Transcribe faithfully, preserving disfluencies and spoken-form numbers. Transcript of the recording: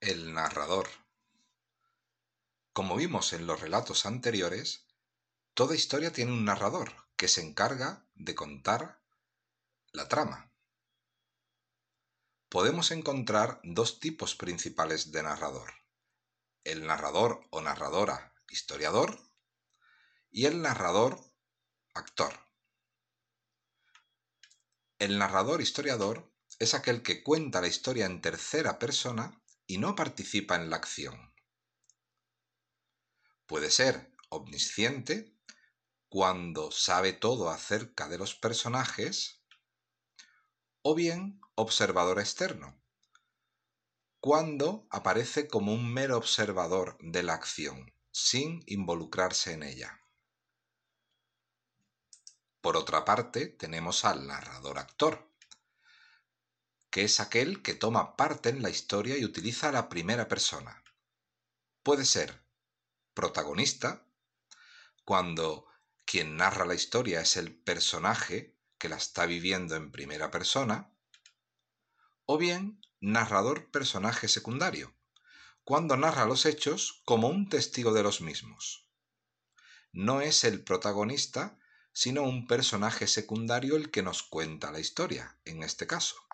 El narrador. Como vimos en los relatos anteriores, toda historia tiene un narrador que se encarga de contar la trama. Podemos encontrar dos tipos principales de narrador: el narrador o narradora historiador y el narrador actor. El narrador historiador es aquel que cuenta la historia en tercera persona y no participa en la acción. Puede ser omnisciente, cuando sabe todo acerca de los personajes, o bien observador externo, cuando aparece como un mero observador de la acción, sin involucrarse en ella. Por otra parte, tenemos al narrador actor, que es aquel que toma parte en la historia y utiliza la primera persona. Puede ser protagonista, cuando quien narra la historia es el personaje que la está viviendo en primera persona, o bien narrador personaje secundario, cuando narra los hechos como un testigo de los mismos. No es el protagonista, sino un personaje secundario el que nos cuenta la historia, en este caso.